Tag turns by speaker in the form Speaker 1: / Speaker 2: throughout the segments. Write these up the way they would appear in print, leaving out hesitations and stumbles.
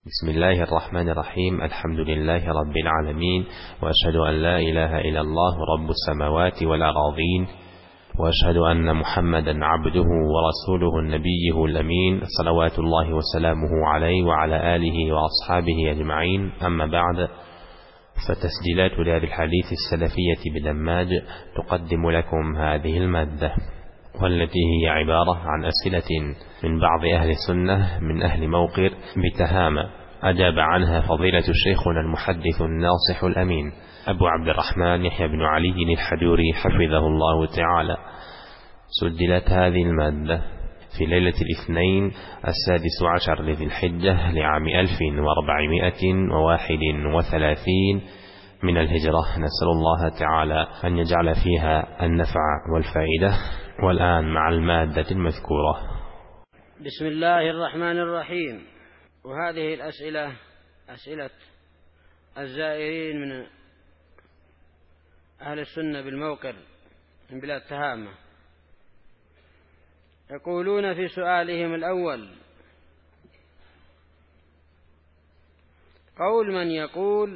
Speaker 1: بسم الله الرحمن الرحيم. الحمد لله رب العالمين، وأشهد أن لا إله إلا الله رب السماوات والأراضين، وأشهد أن محمدا عبده ورسوله النبي الأمين، صلوات الله وسلامه عليه وعلى آله وأصحابه أجمعين. أما بعد، فتسجيلات لهذه الحديث السلفية بدماج تقدم لكم هذه المادة، والتي هي عبارة عن أسئلة من بعض أهل السنة من أهل موقر بتهامة، أجاب عنها فضيلة شيخنا المحدث الناصح الأمين أبو عبد الرحمن يحيى بن علي الحجوري حفظه الله تعالى. سجلت هذه المادة في ليلة الاثنين 16 لذي الحجة لعام 1431 من الهجرة. نسأل الله تعالى أن يجعل فيها النفع والفائدة. والآن مع المادة المذكورة.
Speaker 2: بسم الله الرحمن الرحيم. وهذه الأسئلة أسئلة الزائرين من أهل السنة بالموقر من بلاد تهامة. يقولون في سؤالهم الأول: قول من يقول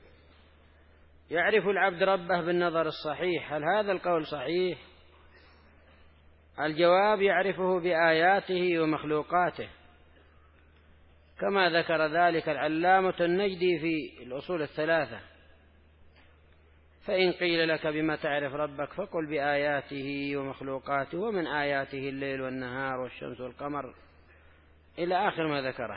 Speaker 2: يعرف العبد ربه بالنظر الصحيح، هل هذا القول صحيح؟ الجواب: يعرفه بآياته ومخلوقاته، كما ذكر ذلك العلامة النجدي في الأصول الثلاثة. فإن قيل لك بما تعرف ربك فقل بآياته ومخلوقاته، ومن آياته الليل والنهار والشمس والقمر إلى آخر ما ذكره.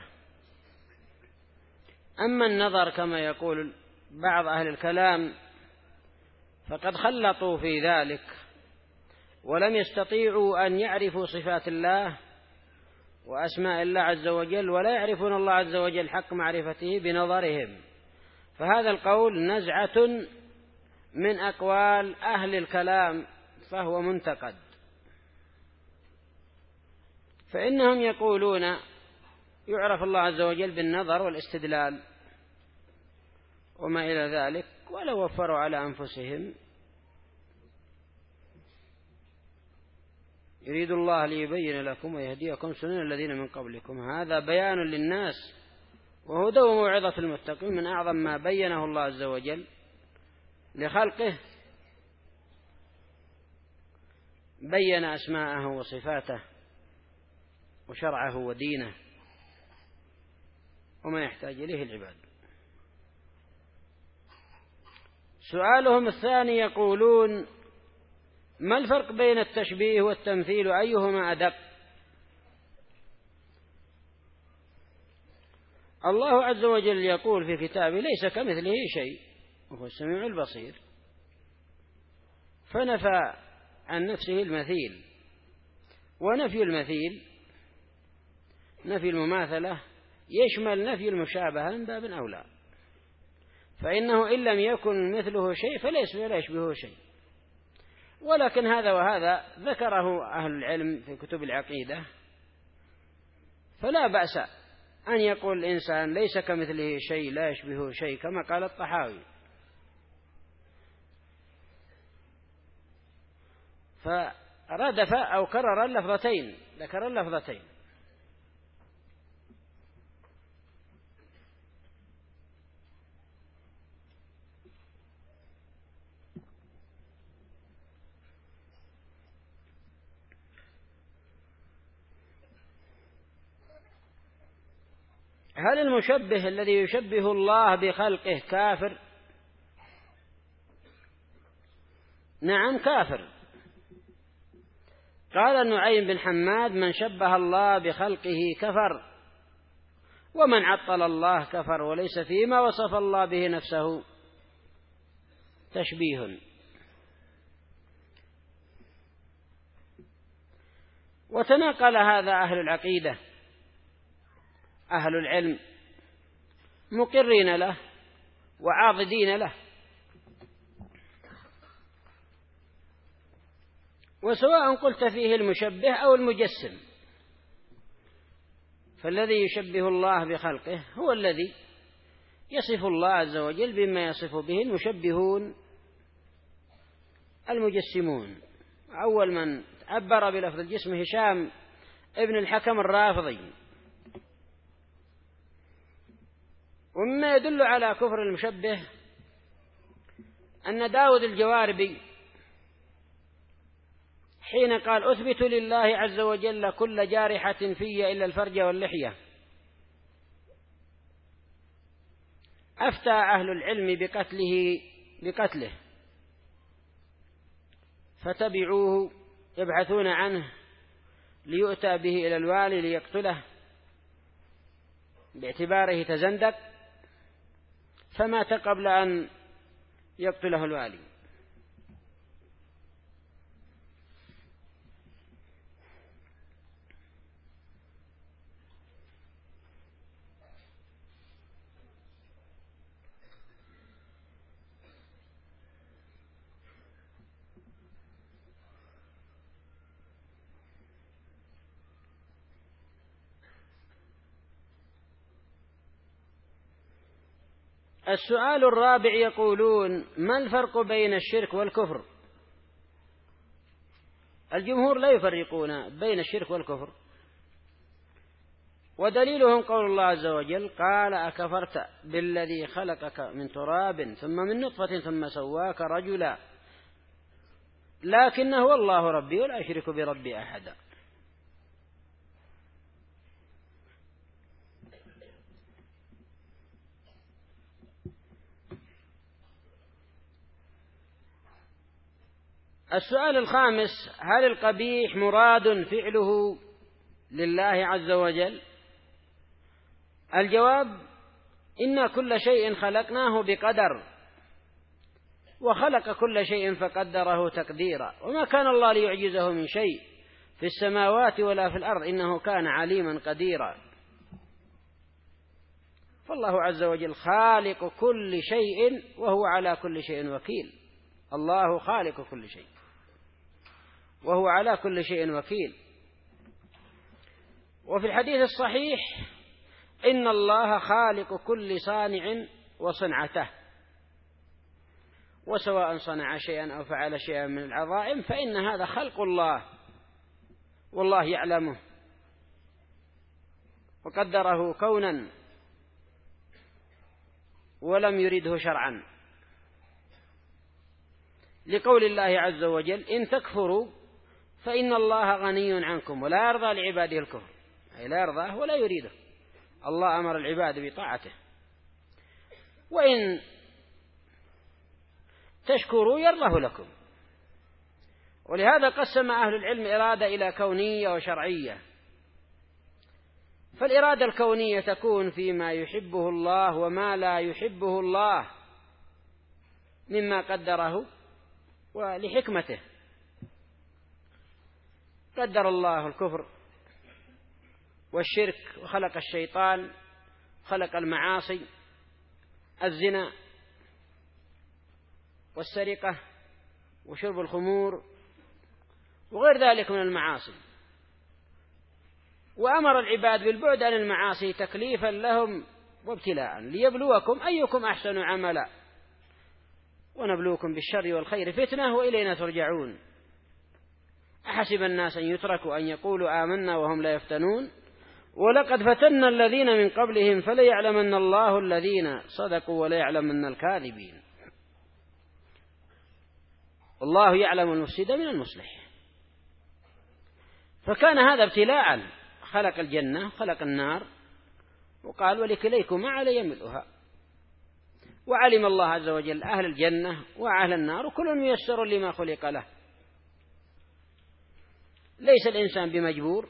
Speaker 2: أما النظر كما يقول بعض أهل الكلام فقد خلطوا في ذلك، ولم يستطيعوا أن يعرفوا صفات الله وأسماء الله عز وجل، ولا يعرفون الله عز وجل حق معرفته بنظرهم. فهذا القول نزعة من أقوال أهل الكلام، فهو منتقد. فإنهم يقولون يعرف الله عز وجل بالنظر والاستدلال وما إلى ذلك، ولو وفروا على أنفسهم. يريد الله ليبين لكم ويهديكم سنن الذين من قبلكم. هذا بيان للناس وهدى وموعظة المتقين، من أعظم ما بينه الله عز وجل لخلقه. بين أسماءه وصفاته وشرعه ودينه وما يحتاج إليه العباد. سؤالهم الثاني: يقولون ما الفرق بين التشبيه والتمثيل، أيهما أدق؟ الله عز وجل يقول في كتابه: ليس كمثله شيء وهو السميع البصير، فنفى عن نفسه المثيل. ونفي المثيل، نفي المماثلة، يشمل نفي المشابهة من باب أولى، فإنه إن لم يكن مثله شيء فليس ولا يشبهه شيء. ولكن هذا وهذا ذكره أهل العلم في كتب العقيدة، فلا بأس أن يقول الإنسان ليس كمثله شيء لا يشبهه شيء، كما قال الطحاوي. فردف أو كرر اللفظتين، ذكر اللفظتين. هل المشبه الذي يشبه الله بخلقه كافر؟ نعم كافر. قال النعيم بن حماد: من شبه الله بخلقه كفر، ومن عطل الله كفر، وليس فيما وصف الله به نفسه تشبيه. وتناقل هذا أهل العقيدة، أهل العلم مقرين له وعاضدين له. وسواء قلت فيه المشبه أو المجسم، فالذي يشبه الله بخلقه هو الذي يصف الله عز وجل بما يصف به المشبهون المجسمون. أول من عبر بلفظ الجسم هشام ابن الحكم الرافضي، ومما يدل على كفر المشبه أن داود الجواربي حين قال أثبت لله عز وجل كل جارحة في إلا الفرج واللحية، أفتى أهل العلم بقتله فتبعوه يبحثون عنه ليؤتى به إلى الوالي ليقتله باعتباره تزندق، فمات قبل أن يقتله الوالي. السؤال الرابع يقولون: ما الفرق بين الشرك والكفر؟ الجمهور لا يفرقون بين الشرك والكفر، ودليلهم قول الله عز وجل: قال أكفرت بالذي خلقك من تراب ثم من نطفة ثم سواك رجلا لكن هو الله ربي ولا أشرك بربي أحدا. السؤال الخامس: هل القبيح مراد فعله لله عز وجل؟ الجواب: إن كل شيء خلقناه بقدر، وخلق كل شيء فقدره تقديرا، وما كان الله ليعجزه من شيء في السماوات ولا في الأرض إنه كان عليما قديرا. فالله عز وجل خالق كل شيء وهو على كل شيء وكيل. الله خالق كل شيء وهو على كل شيء وكيل. وفي الحديث الصحيح: إن الله خالق كل صانع وصنعته، وسواء صنع شيئا أو فعل شيئا من العظائم فإن هذا خلق الله والله يعلمه وقدره كونا ولم يرده شرعا، لقول الله عز وجل: إن تكفروا فإن الله غني عنكم ولا يرضى لعباده الكفر، أي لا يرضاه ولا يريده. الله أمر العباد بطاعته. وإن تشكروا يرضه لكم. ولهذا قسم أهل العلم إرادة إلى كونية وشرعية. فالإرادة الكونية تكون فيما يحبه الله وما لا يحبه الله مما قدره ولحكمته. قدر الله الكفر والشرك وخلق الشيطان، خلق المعاصي، الزنا والسرقة وشرب الخمور وغير ذلك من المعاصي، وأمر العباد بالبعد عن المعاصي تكليفا لهم وابتلاء ليبلوكم أيكم أحسن عملا ونبلوكم بالشر والخير فتنة وإلينا ترجعون. أحسب الناس أن يتركوا أن يقولوا آمنا وهم لا يفتنون ولقد فتنا الذين من قبلهم فليعلمن الله الذين صدقوا وليعلمن الكاذبين. الله يعلم المفسد من المصلح. فكان هذا ابتلاء، خلق الجنة خلق النار وقال: ولكليكما علي ملؤها. وعلم الله عز وجل أهل الجنة وأهل النار وكل ميسر لما خلق له. ليس الإنسان بمجبور،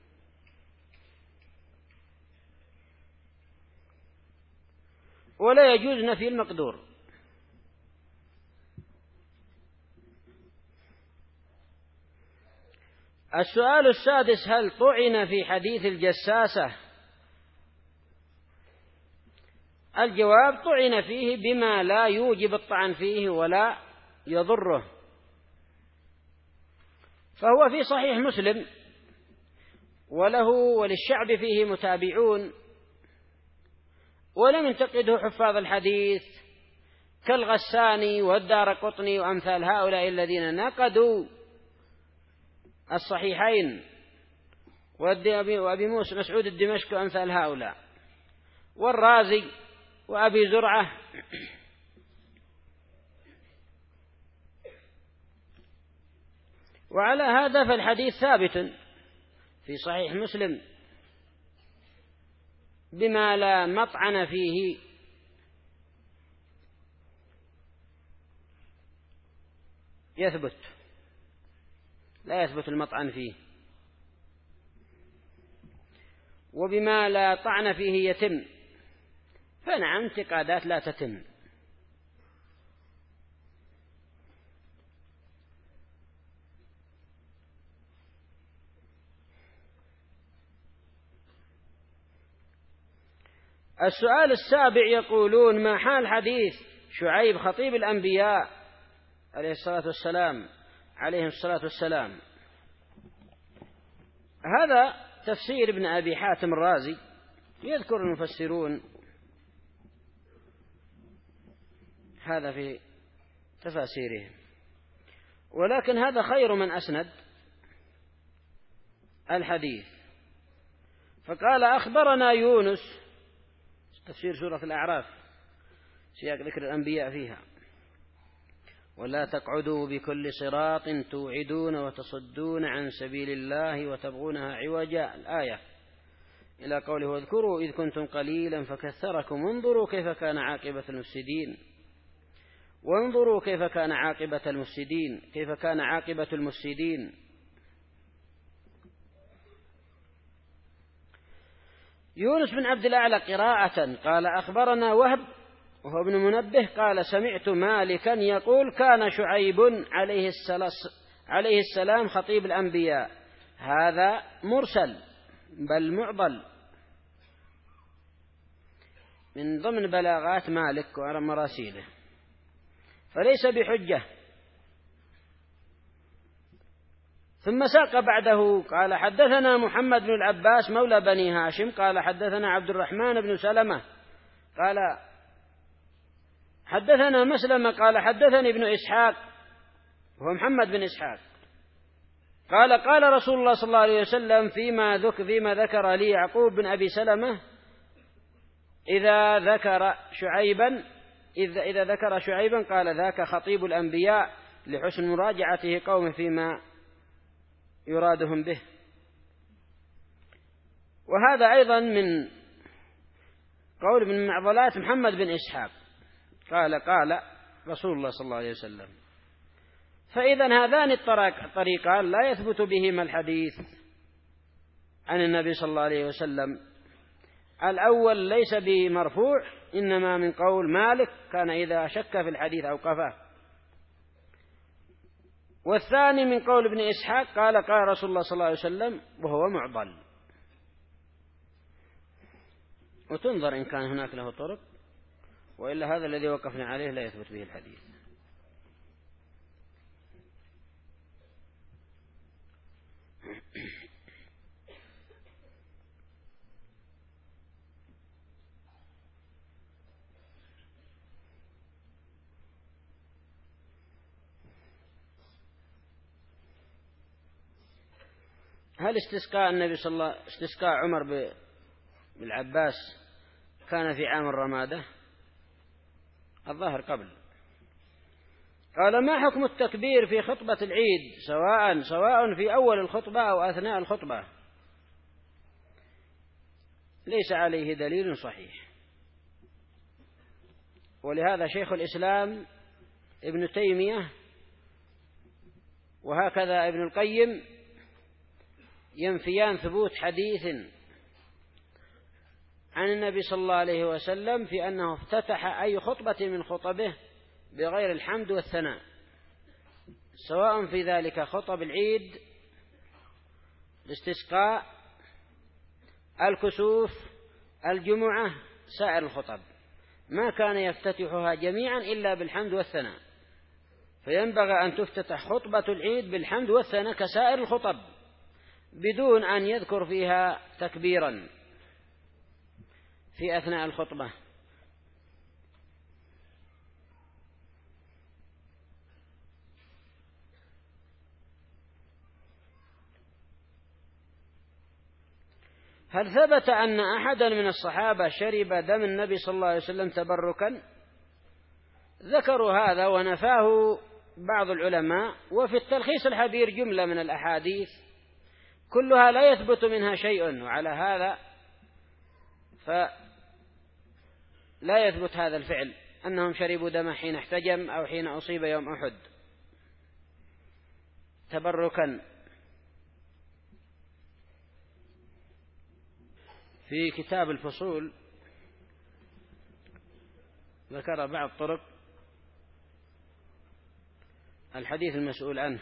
Speaker 2: ولا يجوز نفي المقدور. السؤال السادس: هل طعن في حديث الجساسة؟ الجواب: طعن فيه بما لا يوجب الطعن فيه ولا يضره، فهو في صحيح مسلم وله وللشعب فيه متابعون، ولم ينتقده حفاظ الحديث كالغساني والدارقطني وأمثال هؤلاء الذين نقدوا الصحيحين، وأبي موسى مسعود الدمشقي وأمثال هؤلاء، والرازي وأبي زرعة وعلى هذا فالحديث ثابت في صحيح مسلم بما لا مطعن فيه يثبت، لا يثبت المطعن فيه، وبما لا طعن فيه يتم، فنعم اعتقادات لا تتم. السؤال السابع يقولون: ما حال حديث شعيب خطيب الأنبياء عليهم الصلاة والسلام؟ هذا تفسير ابن أبي حاتم الرازي، يذكر المفسرون هذا في تفاسيرهم، ولكن هذا خير من أسند الحديث. فقال: أخبرنا يونس، تفسير سورة الأعراف سياق ذكر الأنبياء فيها: ولا تقعدوا بكل صراط توعدون وتصدون عن سبيل الله وتبغونها عوجا، الآية إلى قوله: واذكروا إذ كنتم قليلا فكثركم وانظروا كيف كان عاقبة المفسدين. وانظروا كيف كان عاقبة المفسدين، كيف كان عاقبة المفسدين. يونس بن عبد الأعلى قراءة قال: أخبرنا وهب وهو ابن منبه قال: سمعت مالكا يقول: كان شعيب عليه السلام خطيب الأنبياء. هذا مرسل بل معضل من ضمن بلاغات مالك ومراسيله، فليس بحجة. ثم ساق بعده قال: حدثنا محمد بن العباس مولى بني هاشم قال: حدثنا عبد الرحمن بن سلمة قال: حدثنا مسلمة قال: حدثني ابن إسحاق وهو محمد بن إسحاق قال: قال رسول الله صلى الله عليه وسلم فيما ذكر لي يعقوب بن أبي سلمة: إذا ذكر شعيبا قال: ذاك خطيب الأنبياء، لحسن مراجعته قومه فيما يرادهم به. وهذا أيضا من قول من معضلات محمد بن إسحاق، قال رسول الله صلى الله عليه وسلم. فإذا هذان الطريقان لا يثبت بهما الحديث عن النبي صلى الله عليه وسلم. الأول ليس بمرفوع، إنما من قول مالك كان إذا شك في الحديث أوقفه. والثاني من قول ابن إسحاق قال: قال رسول الله صلى الله عليه وسلم، وهو معضل. وتنظر إن كان هناك له طرق، وإلا هذا الذي وقفنا عليه لا يثبت به الحديث. هل استسقاء عمر بالعباس كان في عام الرمادة؟ الظاهر قبل. قال: ما حكم التكبير في خطبة العيد سواء في أول الخطبة أو أثناء الخطبة؟ ليس عليه دليل صحيح، ولهذا شيخ الإسلام ابن تيمية وهكذا ابن القيم ينفيان ثبوت حديث عن النبي صلى الله عليه وسلم في أنه افتتح أي خطبة من خطبه بغير الحمد والثناء، سواء في ذلك خطب العيد، الاستسقاء، الكسوف، الجمعة، سائر الخطب، ما كان يفتتحها جميعا إلا بالحمد والثناء. فينبغي أن تفتتح خطبة العيد بالحمد والثناء كسائر الخطب، بدون أن يذكر فيها تكبيرا في أثناء الخطبة. هل ثبت أن أحدا من الصحابة شرب دم النبي صلى الله عليه وسلم تبركا؟ ذكروا هذا ونفاه بعض العلماء. وفي التلخيص الحبير جملة من الأحاديث كلها لا يثبت منها شيء، وعلى هذا فلا يثبت هذا الفعل أنهم شربوا دم حين احتجم أو حين أصيب يوم أحد تبركا. في كتاب الفصول ذكر بعض طرق الحديث المسؤول عنه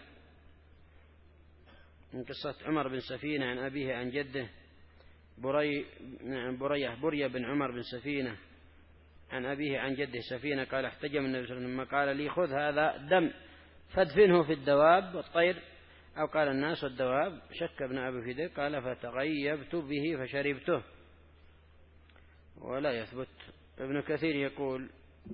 Speaker 2: من قصة عمر بن سفينة عن أبيه عن جده برية بن عمر بن سفينة عن أبيه عن جده سفينة قال احتجم النبي صلى الله عليه وسلم قال لي خذ هذا دم فادفنه في الدواب والطير، أو قال الناس والدواب، شك ابن أبي فدير قال فتغيبت به فشربته. ولا يثبت. ابن كثير يقول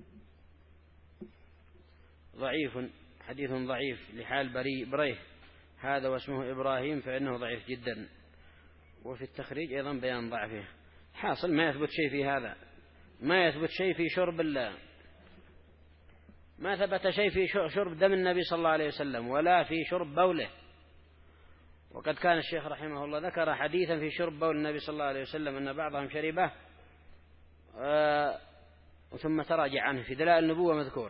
Speaker 2: ضعيف، حديث ضعيف لحال بريه هذا واسمه إبراهيم فإنه ضعيف جدا. وفي التخريج أيضا بيان ضعفه. حاصل ما يثبت شيء في هذا، ما يثبت شيء في شرب الله، ما ثبت شيء في شرب دم النبي صلى الله عليه وسلم ولا في شرب بوله. وقد كان الشيخ رحمه الله ذكر حديثا في شرب بول النبي صلى الله عليه وسلم أن بعضهم شربه ثم تراجع عنه في دلائل النبوة مذكور،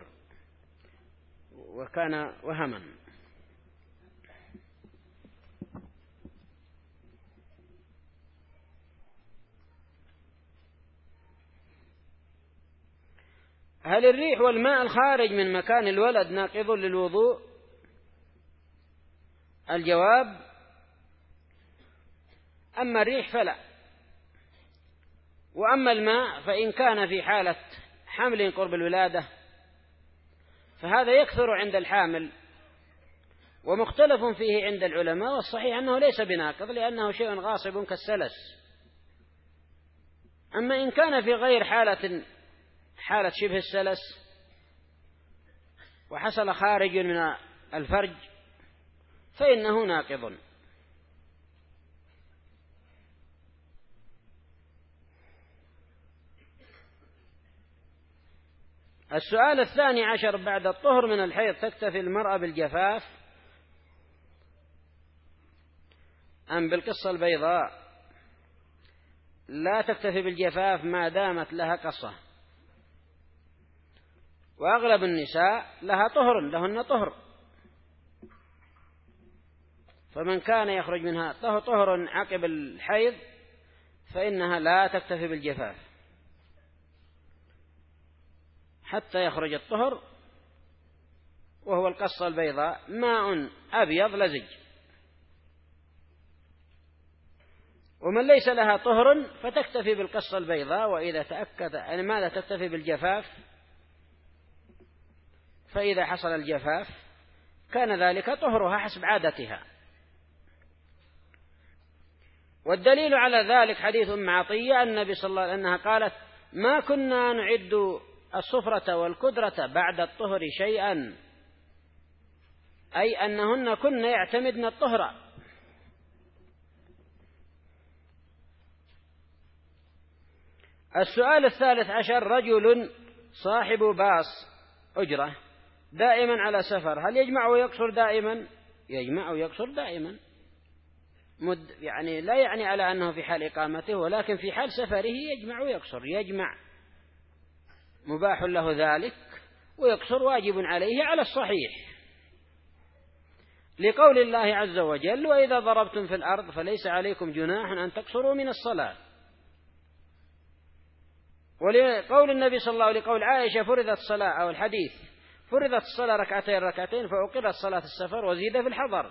Speaker 2: وكان وهما. هل الريح والماء الخارج من مكان الولد ناقض للوضوء؟ الجواب: أما الريح فلا، وأما الماء فإن كان في حالة حمل قرب الولادة فهذا يكثر عند الحامل ومختلف فيه عند العلماء، والصحيح أنه ليس بناقض لأنه شيء غاصب كالسلس. أما إن كان في غير حالة شبه السلس وحصل خارج من الفرج فإنه ناقض. السؤال 12 بعد الطهر من الحيض تكتفي المرأة بالجفاف أم بالقصة البيضاء؟ لا تكتفي بالجفاف ما دامت لها قصة، وأغلب النساء لهن طهر، فمن كان يخرج منها طهر عقب الحيض فإنها لا تكتفي بالجفاف حتى يخرج الطهر، وهو القصة البيضاء ماء أبيض لزج. ومن ليس لها طهر فتكتفي بالقصة البيضاء، وإذا تأكد أن ماذا تكتفي بالجفاف، فإذا حصل الجفاف كان ذلك طهرها حسب عادتها. والدليل على ذلك حديث أم عطية النبي صلى الله عليه وسلم أنها قالت: ما كنا نعد الصفرة والكدرة بعد الطهر شيئا، أي أنهن كن يعتمدن الطهر. السؤال 13 رجل صاحب باص أجرة دائما على سفر، هل يجمع ويقصر دائما؟ يجمع ويقصر دائما، يعني لا يعني على أنه في حال إقامته، ولكن في حال سفره يجمع ويقصر. يجمع مباح له ذلك، ويقصر واجب عليه على الصحيح، لقول الله عز وجل: وإذا ضربتم في الأرض فليس عليكم جناح أن تقصروا من الصلاة. ولقول النبي صلى الله عليه وسلم، لقول عائشة: فرضت الصلاة، أو الحديث: فرضت الصلاة ركعتين فأقرت صلاة السفر وزيد في الحضر.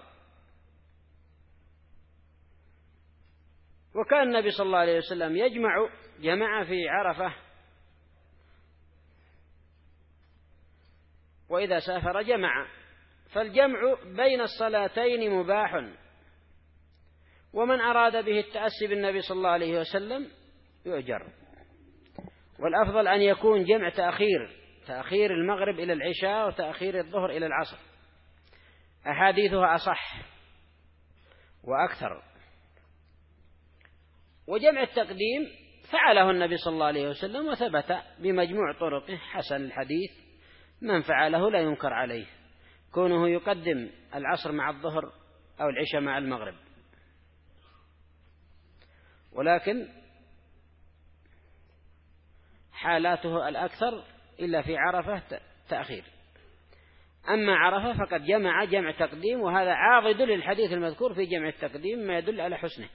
Speaker 2: وكان النبي صلى الله عليه وسلم جمع في عرفة، وإذا سافر جمع، فالجمع بين الصلاتين مباح، ومن أراد به التأسي بالنبي صلى الله عليه وسلم يؤجر. والأفضل أن يكون جمع تأخير المغرب إلى العشاء وتأخير الظهر إلى العصر، أحاديثها أصح وأكثر. وجمع التقديم فعله النبي صلى الله عليه وسلم وثبت بمجموع طرقه حسن الحديث، من فعله لا ينكر عليه، كونه يقدم العصر مع الظهر أو العشاء مع المغرب، ولكن حالاته الأكثر إلا في عرفة تأخير. أما عرفة فقد جمع تقديم، وهذا عاضد للحديث المذكور في جمع التقديم ما يدل على حسنه.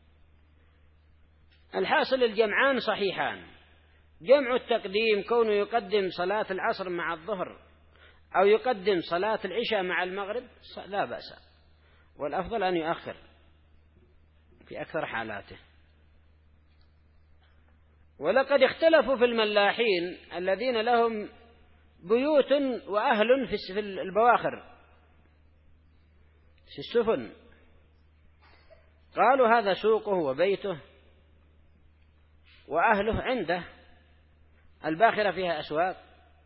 Speaker 2: الحاصل الجمعان صحيحان، جمع التقديم كونه يقدم صلاة العصر مع الظهر أو يقدم صلاة العشاء مع المغرب لا بأس، والأفضل أن يؤخر في أكثر حالاته. ولقد اختلفوا في الملاحين الذين لهم بيوت وأهل في البواخر في السفن، قالوا هذا سوقه وبيته وأهله عنده. الباخرة فيها أسواق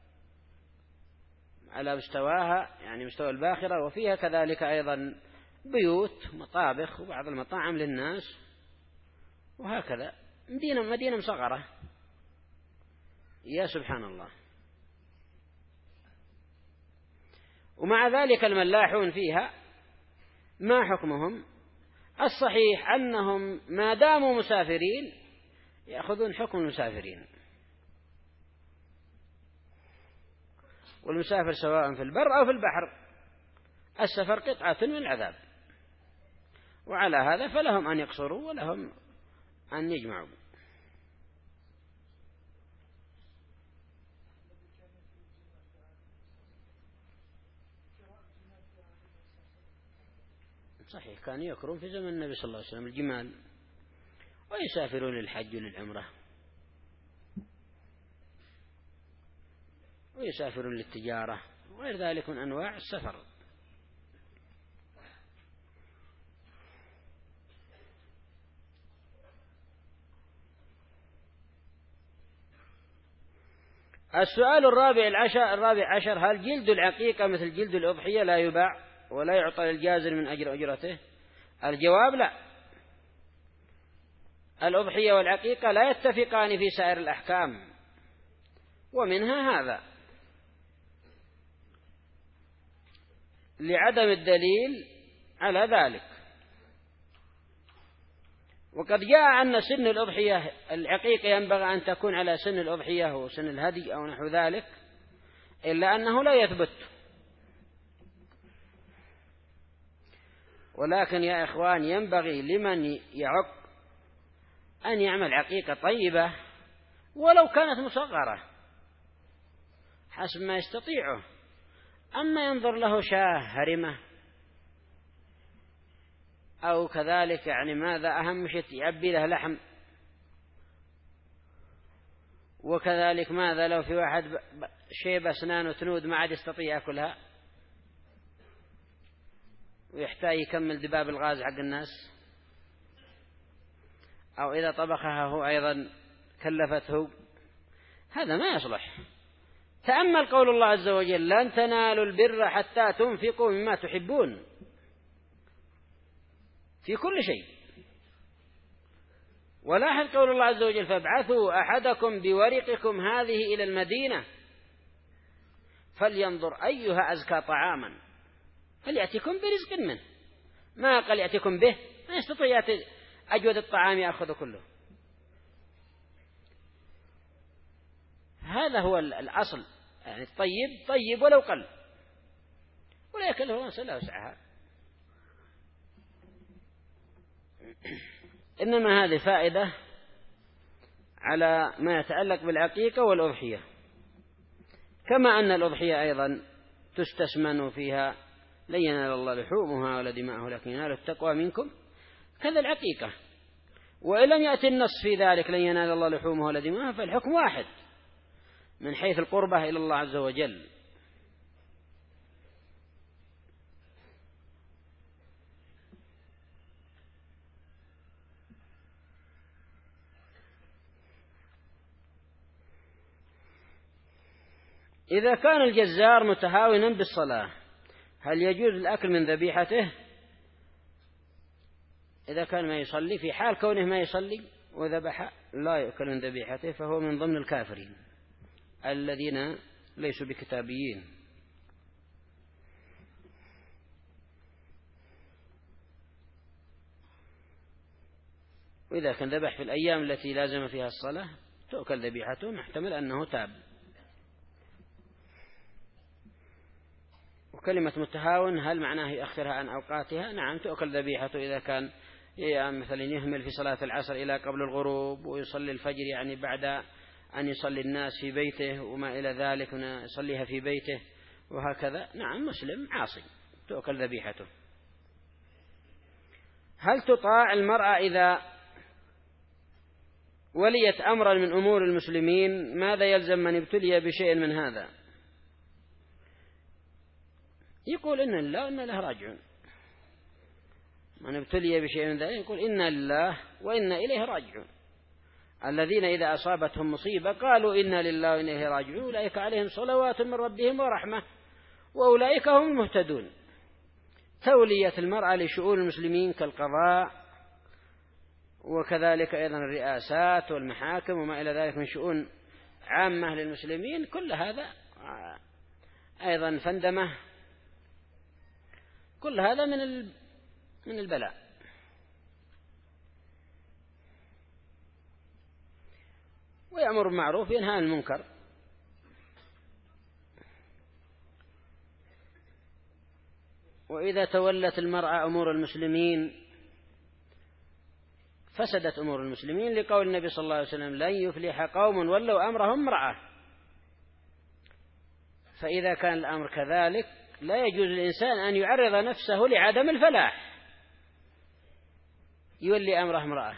Speaker 2: على مستواها، يعني مستوى الباخرة، وفيها كذلك أيضا بيوت مطابخ وبعض المطاعم للناس، وهكذا مدينة مصغرة. يا سبحان الله. ومع ذلك الملاحون فيها ما حكمهم؟ الصحيح أنهم ما داموا مسافرين يأخذون حكم المسافرين، والمسافر سواء في البر أو في البحر السفر قطعة من العذاب، وعلى هذا فلهم أن يقصروا ولهم أن يجمعوا. صحيح كانوا يكرون في زمن النبي صلى الله عليه وسلم الجمال، ويسافرون للحج وللعمرة، ويسافرون للتجارة وغير ذلك من أنواع السفر. السؤال الرابع عشر: هل جلد العقيقة مثل جلد الأضحية لا يباع ولا يعطى للجازر من أجر أجرته؟ الجواب: لا، الأضحية والعقيقة لا يتفقان في سائر الأحكام، ومنها هذا لعدم الدليل على ذلك. وقد جاء أن سن الأضحية العقيقة ينبغي أن تكون على سن الأضحية وسن الهدي أو نحو ذلك، إلا أنه لا يثبت. ولكن يا إخوان ينبغي لمن يعق أن يعمل عقيقة طيبة ولو كانت مصغرة حسب ما يستطيعه. أما ينظر له شاة هرمة أو كذلك يعني ماذا أهم شيء يعبي له لحم، وكذلك ماذا لو في واحد شيب أسنان وتنود ما عاد يستطيع يأكلها ويحتاج يكمل دباب الغاز حق الناس، أو إذا طبخها هو أيضا كلفته، هذا ما يصلح. تأمل قول الله عز وجل: لن تنالوا البر حتى تنفقوا مما تحبون، في كل شيء. ولاحظ قول الله عز وجل: فابعثوا أحدكم بورقكم هذه إلى المدينة فلينظر أيها أزكى طعاما فليأتكم برزق منه. ما قال يأتكم به، ما يستطيع يأتي أجود الطعام يأخذ كله. هذا هو الأصل، يعني الطيب طيب ولو قل، ولا يكلف الله نفسا إلا وسعها. إنما هذه فائدة على ما يتعلق بالعقيقة والأضحية، كما أن الأضحية أيضا تستسمن فيها لن ينال الله لحومها ولا دماؤها لكن ينال التقوى منكم، كذا العقيقة. وإن لم يأتي النص في ذلك لن ينال الله لحومها ولا دماؤها، فالحكم واحد من حيث القربة إلى الله عز وجل. إذا كان الجزار متهاونا بالصلاة هل يجوز الأكل من ذبيحته إذا كان ما يصلي، في حال كونه ما يصلي؟ وذبح لا يؤكل من ذبيحته فهو من ضمن الكافرين الذين ليسوا بكتابيين. وإذا كان ذبح في الأيام التي لازم فيها الصلاة تؤكل ذبيحته، محتمل أنه تاب. وكلمة متهاون هل معناه يأخرها عن أوقاتها؟ نعم، تؤكل ذبيحته إذا كان مثلا يهمل في صلاة العصر إلى قبل الغروب ويصلي الفجر يعني بعد أن يصلي الناس في بيته وما إلى ذلك يصليها في بيته وهكذا، نعم مسلم عاصي تؤكل ذبيحته. هل تطاع المرأة إذا وليت أمرا من أمور المسلمين؟ ماذا يلزم من ابتلي بشيء من هذا؟ يقول إن الله وإنا إليه راجعون. من ابتلي بشيء من ذلك يقول إنا لله وإنا إليه راجعون. الذين إذا أصابتهم مصيبة قالوا إنا لله وإنا إليه راجعون أولئك عليهم صلوات من ربهم ورحمة وأولئك هم المهتدون. تولية المرأة لشؤون المسلمين كالقضاء وكذلك أيضا الرئاسات والمحاكم وما إلى ذلك من شؤون عامة للمسلمين، كل هذا أيضا فندمة، كل هذا من البلاء. ويأمر بالمعروف وينهى عن المنكر. وإذا تولت المرأة أمور المسلمين فسدت أمور المسلمين، لقول النبي صلى الله عليه وسلم لن يفلح قوم ولوا أمرهم امرأة. فإذا كان الأمر كذلك لا يجوز للإنسان أن يعرض نفسه لعدم الفلاح يولي أمره امرأة.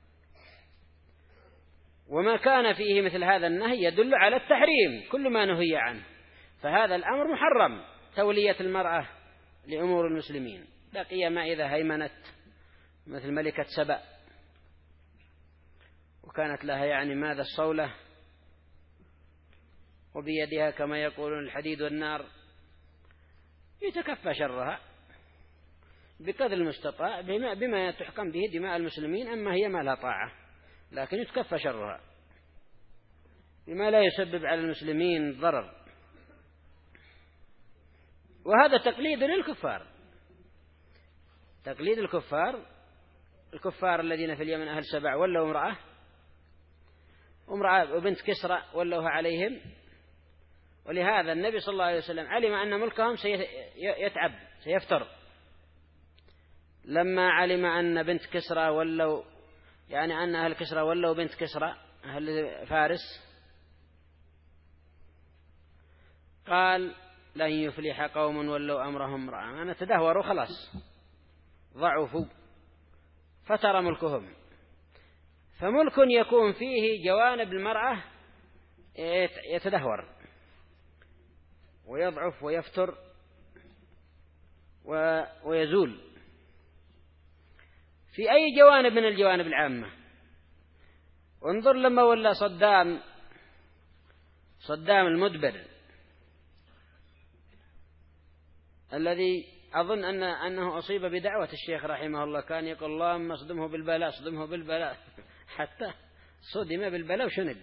Speaker 2: وما كان فيه مثل هذا النهي يدل على التحريم، كل ما نهي عنه فهذا الأمر محرم، تولية المرأة لأمور المسلمين. بقي ما إذا هيمنت مثل ملكة سبأ وكانت لها يعني ماذا الصولة وبيدها كما يقولون الحديد والنار، يتكفى شرها بقدر المستطاع بما تحكم به دماء المسلمين. أما هي ما لها طاعة، لكن يتكفى شرها بما لا يسبب على المسلمين ضرر. وهذا تقليد للكفار، تقليد الكفار الذين في اليمن أهل سبع ولوا امرأة وبنت كسرى ولوها عليهم. ولهذا النبي صلى الله عليه وسلم علم أن ملكهم سيتعب سيفتر، لما علم أن بنت كسرى ولوا يعني أن أهل كسرى ولوا بنت كسرى أهل فارس قال لن يفلح قوم ولوا أمرهم امرأة. أنا تدهوروا خلاص ضعفوا فترى ملكهم. فملك يكون فيه جوانب المرأة يتدهور ويضعف ويفتر ويزول في أي جوانب من الجوانب العامة. وانظر لما ولى صدام المدبر الذي أظن أنه أصيب بدعوة الشيخ رحمه الله، كان يقول اللهم اصدمه بالبلاء حتى صدم بالبلاء وشنق.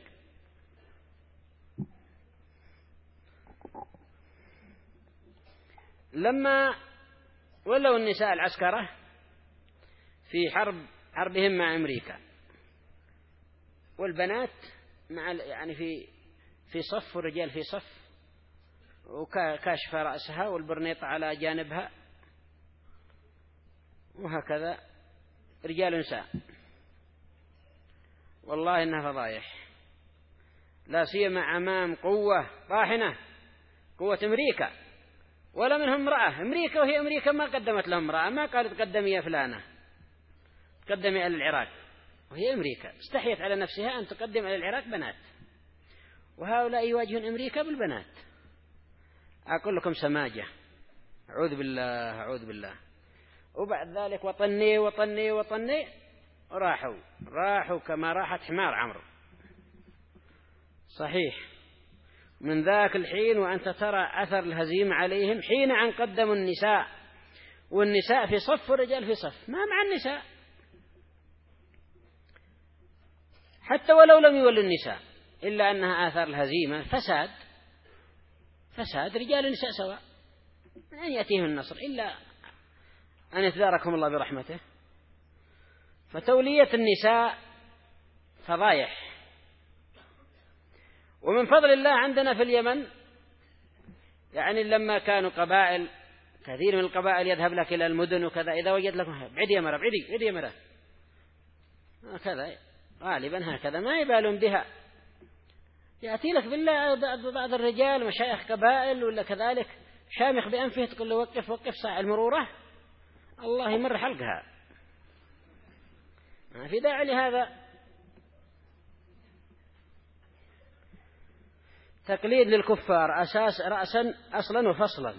Speaker 2: لما ولوا النساء العسكرة في حربهم مع أمريكا والبنات مع يعني في صف والرجال في صف وكاشف رأسها والبرنيط على جانبها وهكذا رجال ونساء. والله إنها فضايح، لا سيما أمام قوة طاحنة قوة أمريكا، ولا منهم امرأة. أمريكا وهي أمريكا ما قدمت لهم امرأة، ما قالت قدمي يا فلانة تقدمي على العراق، وهي أمريكا استحيت على نفسها أن تقدم على العراق بنات، وهؤلاء يواجهون أمريكا بالبنات. أقول لكم سماجة، أعوذ بالله. وبعد ذلك وطني راحوا كما راحت حمار عمرو. صحيح من ذاك الحين وأنت ترى أثر الهزيمة عليهم حين أن قدموا النساء، والنساء في صف والرجال في صف، ما مع النساء. حتى ولو لم يولوا النساء، إلا أنها آثار الهزيمة فساد رجال النساء سواء، أن يأتيهم النصر إلا أن يتداركهم الله برحمته. فتولية النساء فضايح. ومن فضل الله عندنا في اليمن، يعني لما كانوا قبائل، كثير من القبائل يذهب لك إلى المدن وكذا، إذا وجد لك بعدي يا مرة، بعدي يا مرة، هكذا غالبا هكذا، ما يبالون بها. يأتي لك بالله بعض الرجال مشايخ قبائل ولا كذلك شامخ بأنفه، تقول له وقف ساعة المرورة، الله يمر حلقها، ما في داعي لهذا. تقليد للكفار رأسا أصلا وفصلا.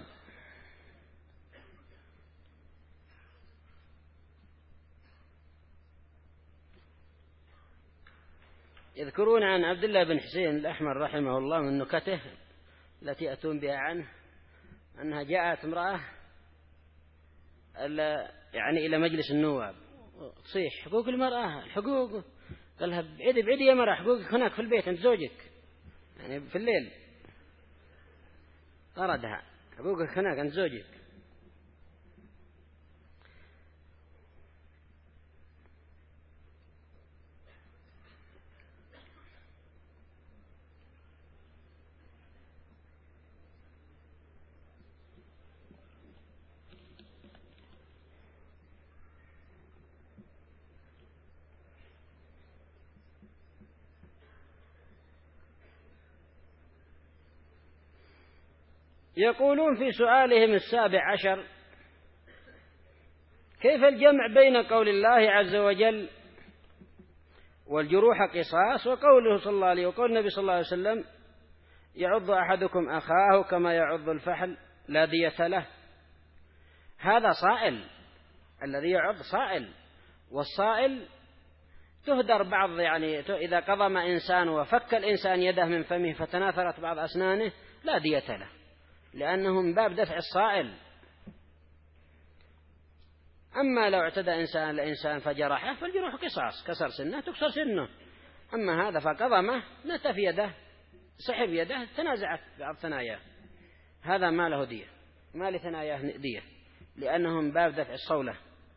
Speaker 2: يذكرون عن عبد الله بن حسين الأحمر رحمه الله من نكته التي يأتون بها عنه، أنها جاءت امرأة يعني إلى مجلس النواب تصيح حقوق المرأة، الحقوق، قال لها بعيدي يا مرأة، حقوقك هناك في البيت عند زوجك، يعني في الليل طردها، حقوقك هناك عند زوجك. يقولون في سؤالهم 17: كيف الجمع بين قول الله عز وجل والجروح قصاص، وقوله صلى الله عليه وقول النبي صلى الله عليه وسلم: يعض أحدكم أخاه كما يعض الفحل لا دية له. هذا صائل، الذي يعض صائل، والصائل تهدر بعض، يعني إذا قضم إنسان وفك الإنسان يده من فمه فتناثرت بعض أسنانه لا دية له، لأنه من باب دفع الصائل. أما لو اعتدى إنسان لإنسان فجرحه فالجروح قصاص، كسر سنه تكسر سنه. أما هذا فقضمه، نتف يده، سحب يده، تنازعت بعض ثناياه، هذا ما له دية، ما لثناياه دية، لأنه من باب دفع الصولة.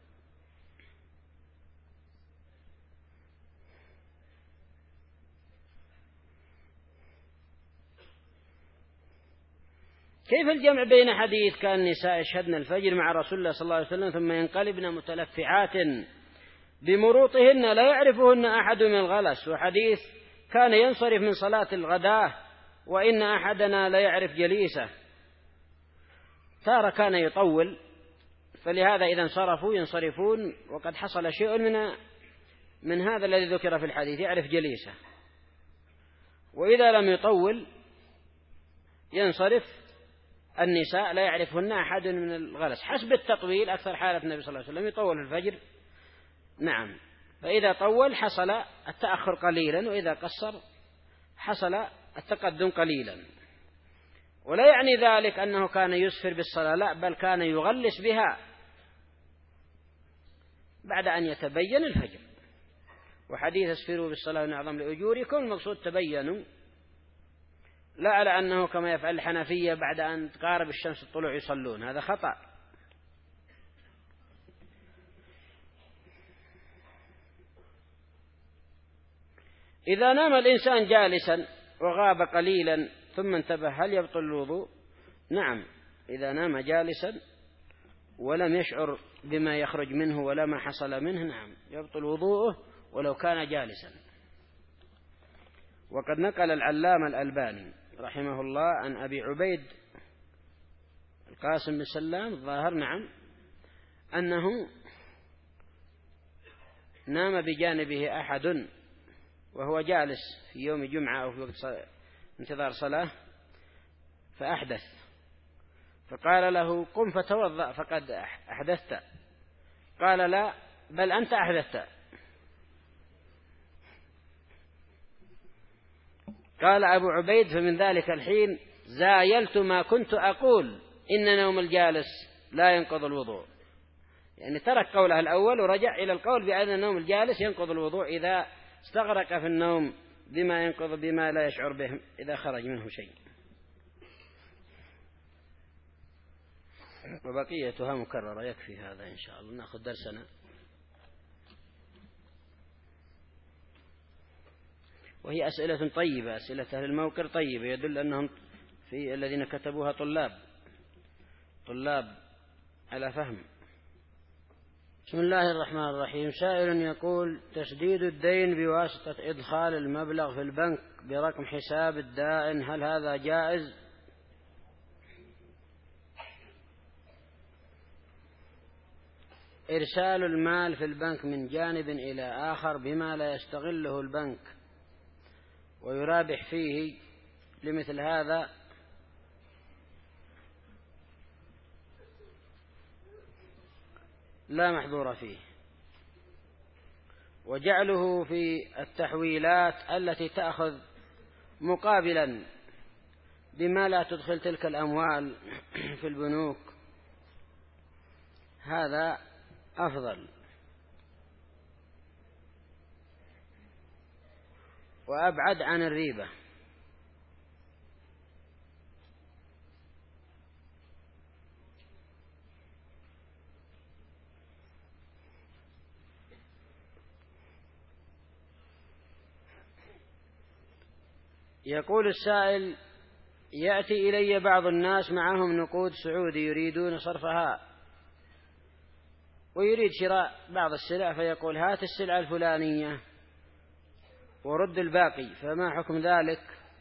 Speaker 2: كيف الجمع بين حديث كان النساء يشهدن الفجر مع رسول الله صلى الله عليه وسلم ثم ينقلبن متلفعات بمروطهن لا يعرفهن أحد من الغلس، وحديث كان ينصرف من صلاة الغداء وإن أحدنا لا يعرف جليسه؟ تارة كان يطول، فلهذا إذا انصرفوا ينصرفون وقد حصل شيء من هذا الذي ذكر في الحديث، يعرف جليسه. وإذا لم يطول ينصرف النساء لا يعرفهن أحد من الغلس، حسب التطويل. أكثر حالة النبي صلى الله عليه وسلم يطول في الفجر، نعم، فإذا طول حصل التأخر قليلا، وإذا قصر حصل التقدم قليلا. ولا يعني ذلك أنه كان يسفر بالصلاة، لا، بل كان يغلس بها بعد أن يتبين الفجر. وحديث اسفروا بالصلاة من أعظم لأجوركم، المقصود تبينوا، لا على أنه كما يفعل الحنفية بعد أن تقارب الشمس الطلوع يصلون، هذا خطأ. إذا نام الإنسان جالسا وغاب قليلا ثم انتبه هل يبطل الوضوء؟ نعم، إذا نام جالسا ولم يشعر بما يخرج منه ولا ما حصل منه، نعم يبطل وضوءه ولو كان جالسا. وقد نقل العلامة الألباني رحمه الله عن أبي عبيد القاسم بن سلام الظاهر، نعم، أنه نام بجانبه أحد وهو جالس في يوم جمعة أو في وقت انتظار صلاة فأحدث، فقال له: قم فتوضأ فقد أحدثت. قال: لا، بل أنت أحدثت. قال أبو عبيد: فمن ذلك الحين زايلت ما كنت أقول إن نوم الجالس لا ينقض الوضوء، يعني ترك قوله الأول ورجع إلى القول بأن نوم الجالس ينقض الوضوء إذا استغرق في النوم بما ينقض بما لا يشعر به إذا خرج منه شيء. وبقيتها مكررة، يكفي هذا إن شاء الله، نأخذ درسنا. وهي أسئلة طيبة، أسئلة أهل الموقر طيبة، يدل أنهم في الذين كتبوها طلاب على فهم. بسم الله الرحمن الرحيم. سائل يقول: تسديد الدين بواسطة إدخال المبلغ في البنك برقم حساب الدائن، هل هذا جائز؟ إرسال المال في البنك من جانب إلى آخر بما لا يستغله البنك ويرابح فيه، لمثل هذا لا محظور فيه. وجعله في التحويلات التي تأخذ مقابلا بما لا تدخل تلك الأموال في البنوك هذا أفضل وأبعد عن الريبة. يقول السائل: يأتي إلي بعض الناس معهم نقود سعودي يريدون صرفها ويريد شراء بعض السلع، فيقول: هات السلعة الفلانية ورد الباقي، فما حكم ذلك؟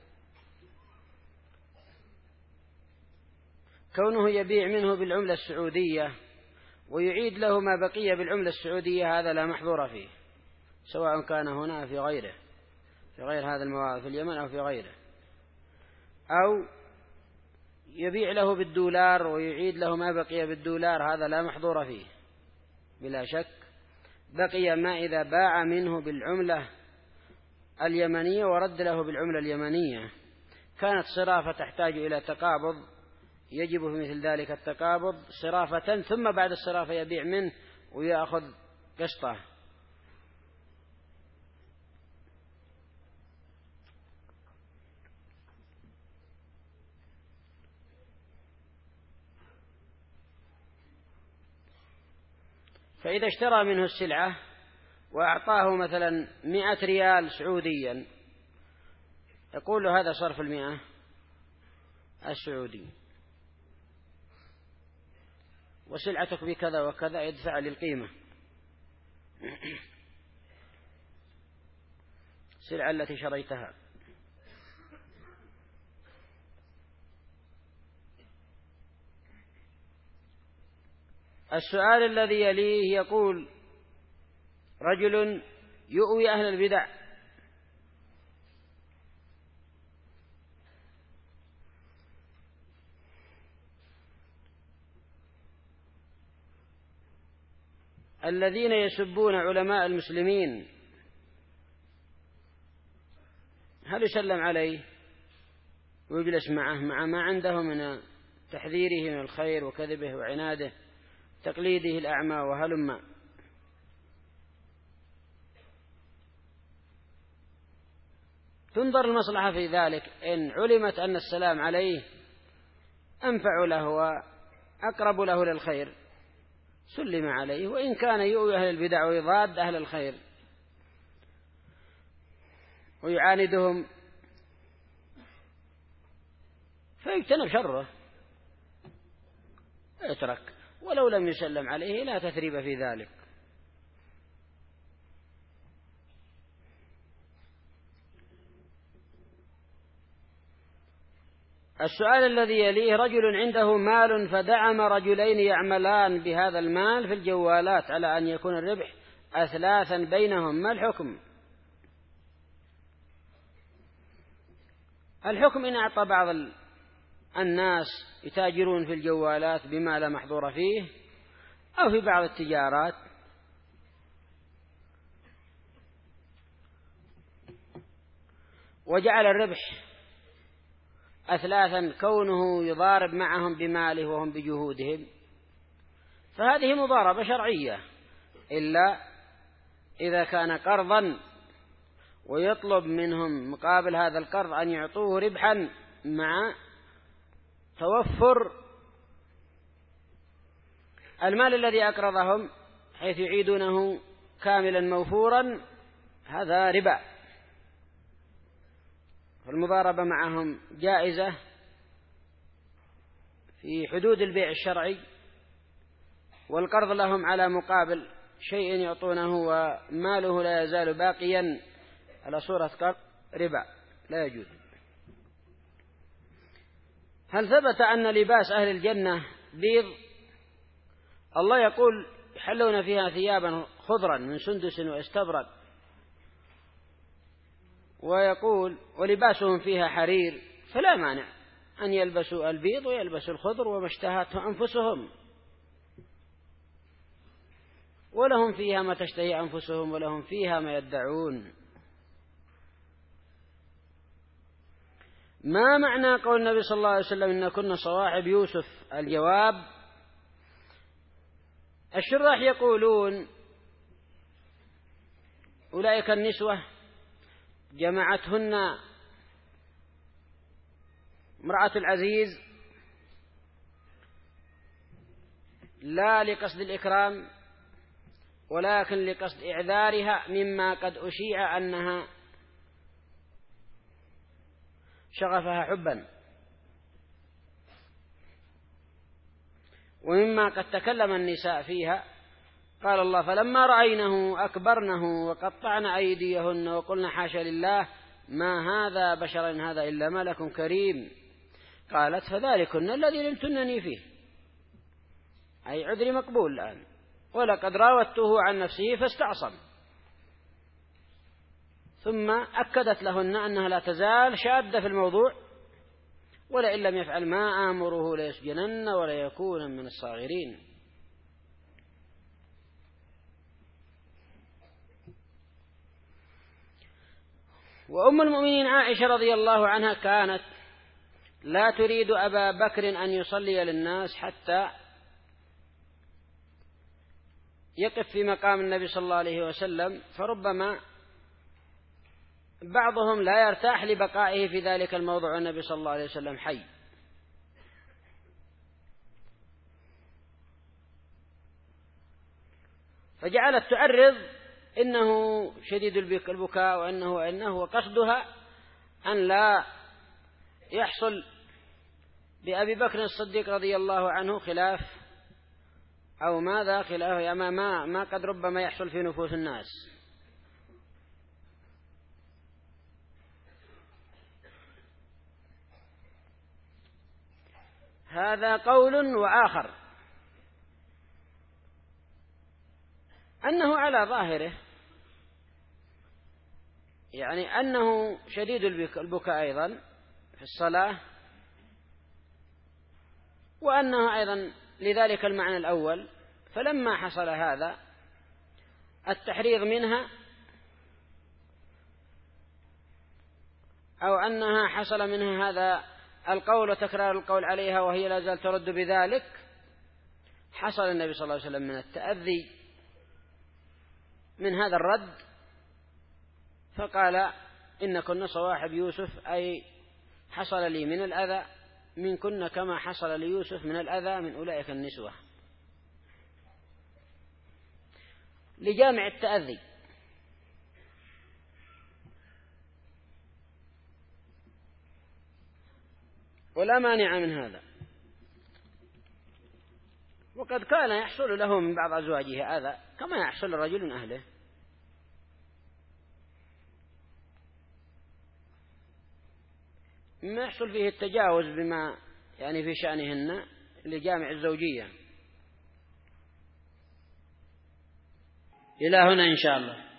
Speaker 2: كونه يبيع منه بالعملة السعودية ويعيد له ما بقي بالعملة السعودية هذا لا محظور فيه، سواء كان هنا في غيره، في غير هذا المواضع في اليمن أو في غيره. أو يبيع له بالدولار ويعيد له ما بقي بالدولار، هذا لا محظور فيه بلا شك. بقي ما إذا باع منه بالعملة اليمنية ورد له بالعملة اليمنية، كانت صرافة تحتاج إلى تقابض، يجب في مثل ذلك التقابض صرافة، ثم بعد الصرافة يبيع منه ويأخذ قسطه. فإذا اشترى منه السلعة وأعطاه مثلا 100 ريال سعوديا، يقول له: هذا صرف 100 السعودي وسلعتك بكذا وكذا، يدفع للقيمة السلعة التي شريتها. السؤال الذي يليه يقول: رجل يؤوي أهل البدع الذين يسبون علماء المسلمين، هل يسلم عليه ويجلس معه مع ما عنده من تحذيره من الخير وكذبه وعناده تقليده الأعمى وهلم؟ تنظر المصلحة في ذلك. إن علمت أن السلام عليه أنفع له وأقرب له للخير سلم عليه، وإن كان يؤوي أهل البدع ويضاد أهل الخير ويعاندهم فيجتنب شره ويترك، ولو لم يسلم عليه لا تثريب في ذلك. السؤال الذي يليه: رجل عنده مال فدعم رجلين يعملان بهذا المال في الجوالات على أن يكون الربح أثلاثا بينهم، ما الحكم؟ الحكم إن أعطى بعض الناس يتاجرون في الجوالات بما لا محظور فيه أو في بعض التجارات وجعل الربح أثلاثا، كونه يضارب معهم بماله وهم بجهودهم، فهذه مضاربة شرعية، إلا إذا كان قرضا ويطلب منهم مقابل هذا القرض أن يعطوه ربحا مع توفر المال الذي أقرضهم، حيث يعيدونه كاملا موفورا، هذا ربا. فالمضاربة معهم جائزة في حدود البيع الشرعي، والقرض لهم على مقابل شيء يعطونه وماله لا يزال باقيا على صورة قرض، ربا لا يجوز. هل ثبت أن لباس أهل الجنة بيض؟ الله يقول يحلون فيها ثيابا خضرا من سندس واستبرق، ويقول ولباسهم فيها حرير، فلا مانع أن يلبسوا البيض ويلبسوا الخضر وما اشتهته أنفسهم، ولهم فيها ما تشتهي أنفسهم ولهم فيها ما يدعون. ما معنى قول النبي صلى الله عليه وسلم إن كنا صواحب يوسف؟ الجواب: الشراح يقولون أولئك النسوة جمعتهن امرأة العزيز لا لقصد الإكرام، ولكن لقصد إعذارها مما قد أشيع أنها شغفها حبا، ومما قد تكلم النساء فيها. قال الله: فلما رأينه أكبرنه وقطعن أيديهن وقلن حاشا لله ما هذا بشرا هذا إلا ملك كريم. قالت: فذلكن الذي لمتنني فيه، أي عذري مقبول الآن، ولقد راودته عن نفسه فاستعصم. ثم أكدت لهن أنها لا تزال شادة في الموضوع، ولئن لم يفعل ما آمره ليسجنن وليكون من الصاغرين. وأم المؤمنين عائشة رضي الله عنها كانت لا تريد أبا بكر أن يصلي للناس حتى يقف في مقام النبي صلى الله عليه وسلم، فربما بعضهم لا يرتاح لبقائه في ذلك الموضع والنبي صلى الله عليه وسلم حي. فجعلت تعرض إنه شديد البكاء وإنه وقصدها أن لا يحصل بأبي بكر الصديق رضي الله عنه خلاف أو ماذا خلاف ما قد ربما يحصل في نفوس الناس. هذا قول. وآخر أنه على ظاهره يعني أنه شديد البكاء أيضا في الصلاة، وأنه أيضا لذلك المعنى الأول. فلما حصل هذا التحريض منها أو أنها حصل منها هذا القول وتكرار القول عليها وهي لا زالت ترد بذلك، حصل النبي صلى الله عليه وسلم من التأذي من هذا الرد، فقال: إن كنا صواحب يوسف، أي حصل لي من الأذى من كنا كما حصل ليوسف من الأذى من أولئك النسوة، لجامع التأذي. ولا مانع من هذا. وقد كان يحصل له من بعض أزواجه أذى كما يحصل للرجل من أهله، ما يحصل فيه التجاوز بما يعني في شأنهن لجامع الزوجية. إلى هنا إن شاء الله.